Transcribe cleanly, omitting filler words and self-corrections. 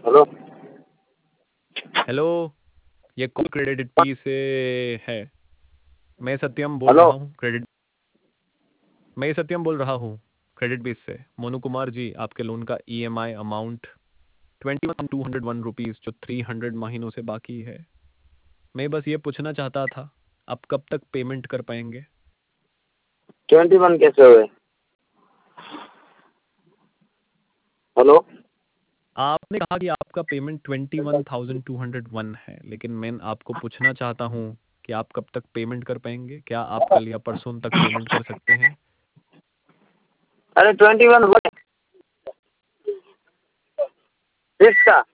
Hello hello, ये call credit P से है। मैं सत्यम बोल हेलो रहा हूँ क्रेडिट पी से। मोनू कुमार जी, आपके लोन का EMI अमाउंट 21,201 रुपीज़ जो 300 महीनों से बाकी है। मैं बस ये पूछना चाहता था, आप कब तक पेमेंट कर पाएंगे? 21 कैसे हुए? हेलो आपने कहा कि आपका पेमेंट 21,201 है, लेकिन मैं आपको पूछना चाहता हूँ कि आप कब तक पेमेंट कर पाएंगे? क्या आप कल या परसों तक पेमेंट कर सकते हैं? अरे 21 हुए किसका?